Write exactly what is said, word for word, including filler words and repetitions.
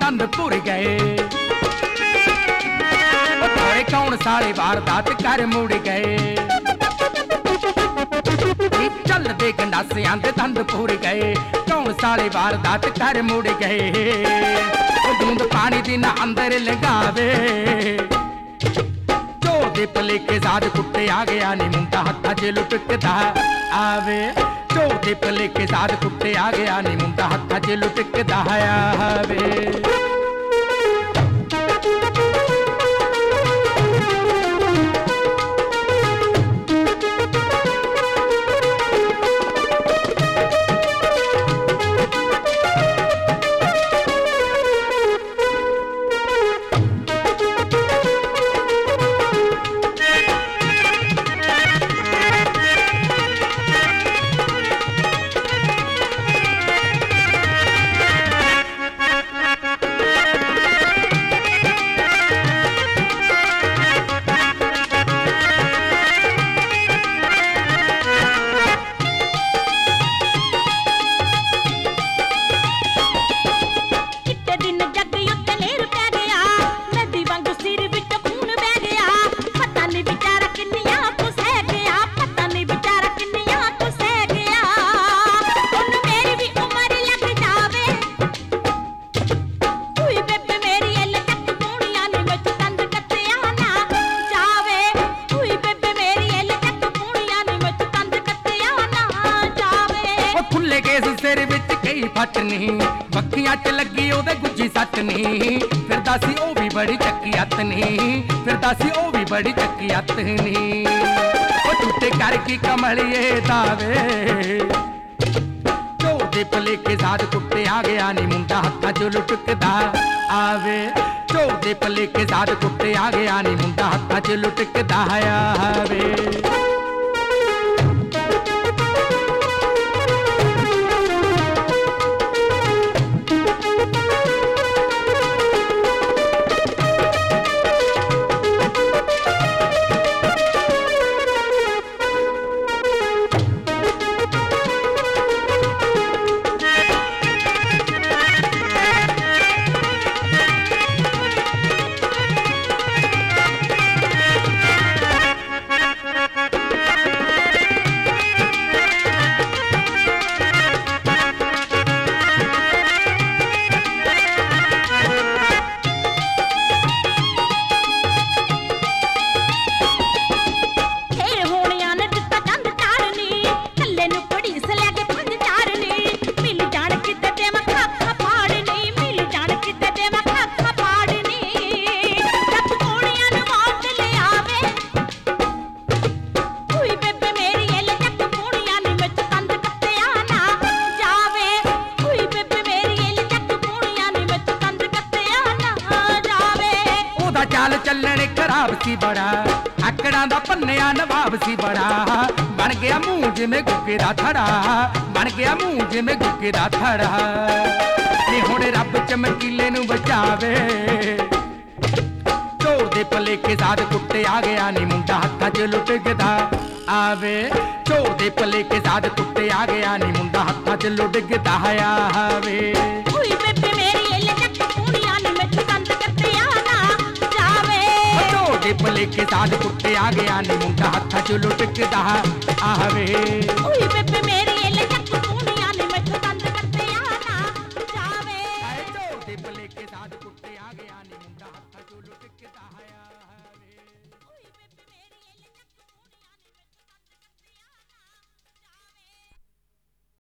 दंद भुर गए। तारे कौन साले वारदात कर मुड़ गए। चल दे गंडासियां दे दंद भुर गए। कौन साले वारदात कर मुड़ गए। बूंद पानी दी ना अंदर लगावे। चोर दे भलेखे साध कुत्ते आ गया नी मुंडा हत्था च लुटकदा आवे। चोर दे भलेखे साध कुत्ते आ गया नी मुंडा हत्था च लुटकदा आवे। सिर विच कई फट नहीं बखियां च लगी ओदे गुज्जी सट नहीं। फिरदा सी ओ भी बड़ी चक्की अत नहीं। फिरदा सी ओ भी बड़ी चक्की अत नहीं। ओ टूटे कर की कमलिए दावे। चोर दे भलेखे साध कुत्ते आ गया नी मुंडा हत्था च लुटकदा आवे। चोर दे भलेखे साध कुत्ते आ गया नी मुंडा हत्था च लुटकदा आवे। चाल चलन खराब सी बड़ा आकड़ा दा पन्निया नवाब सी बड़ा। बन गया मुंह जिमें गुग्गे दा थड़ा। बन गया मुंह जिमें गुग्गे दा थड़ा। नी हुण रब चमकीले नूं बचावे। चोर दे भलेखे साध कुत्ते आ गया नी मुंडा हत्था च लुटकदा आवे। चोर दे भलेखे साध कुत्ते आ गया नी मुंडा हत्था च लुटकदा आवे। भलेखे साध कुत्ते आ गया नी मुंडा हत्था च लुटकदा आवे।